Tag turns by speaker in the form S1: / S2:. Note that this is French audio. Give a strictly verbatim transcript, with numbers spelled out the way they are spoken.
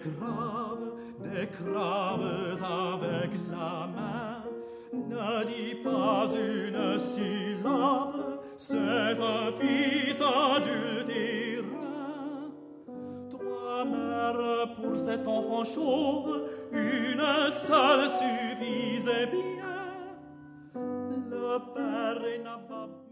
S1: crabes, des crabes avec la main. Ne dis pas une syllabe, c'est un fils adultérin. Toi, mère, pour cet enfant chauve, une seule suffisait bien. Le père est nabab.